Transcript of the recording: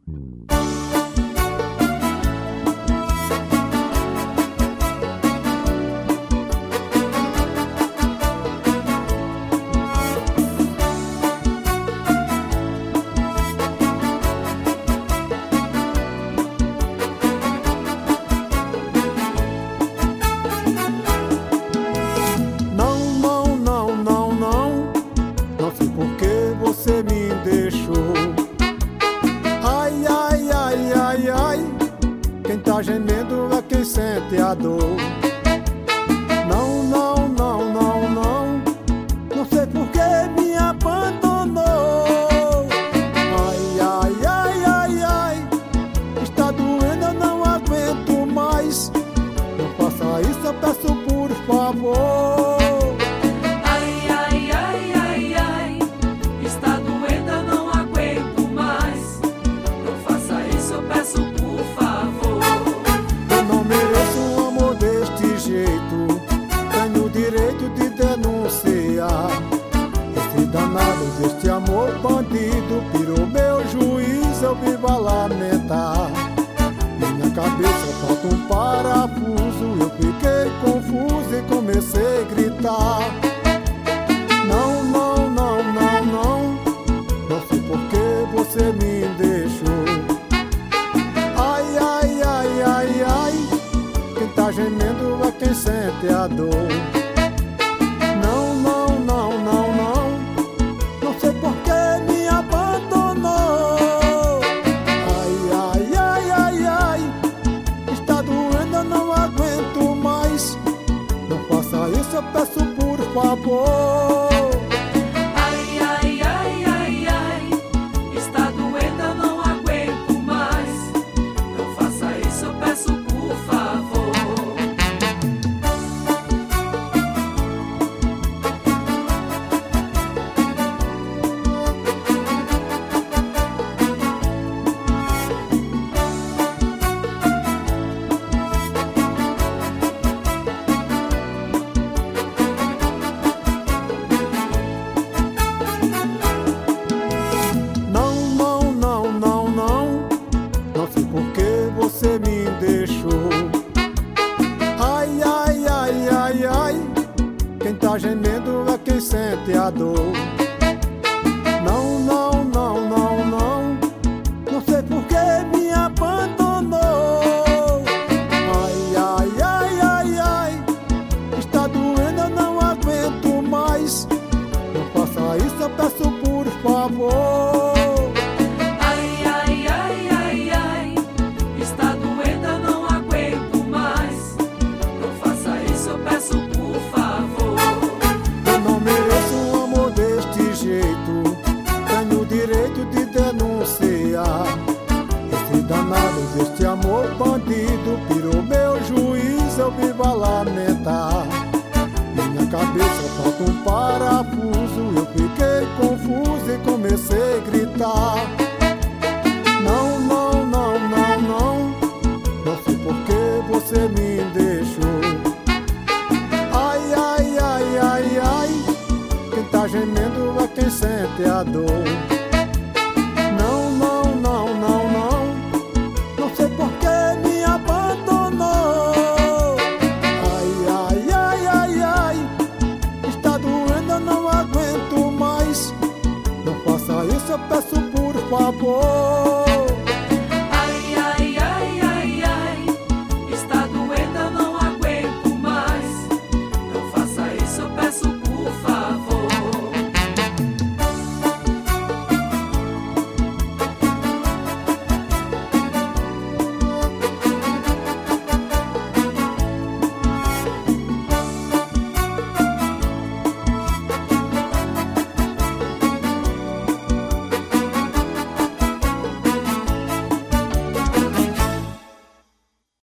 Você me deixou. Ai, ai, ai, ai, ai. Quem tá gemendo é quem sente a dor. Não, não, não, não, não. Não sei por que me abandonou. Ai, ai, ai, ai, ai. Está doendo, eu não aguento mais. Não faça isso, eu peço por favor. Esse danado deste amor bandido pirou meu juiz, eu vivo a lamentar. Minha cabeça falta um parafuso, eu fiquei confuso e comecei a gritar. Não, não, não, não, não. Não sei por que você me deixou. Ai, ai, ai, ai, ai. Quem tá gemendo é quem sente a dor. Eu peço por favor. Ai, ai, ai, ai, ai. Está doendo, eu não aguento mais. Não faça isso, eu peço por favor. Você me deixou. Ai, ai, ai, ai, ai. Quem tá gemendo é quem sente a dor. Não, não, não, não, não. Não sei por que me abandonou. Ai, ai, ai, ai, ai. Está doendo, eu não aguento mais. Não faça isso, eu peço por favor. Esse danado deste amor bandido pirou meu juiz, eu vivo a lamentar. Minha cabeça falta um parafuso, eu fiquei confuso e comecei a gritar.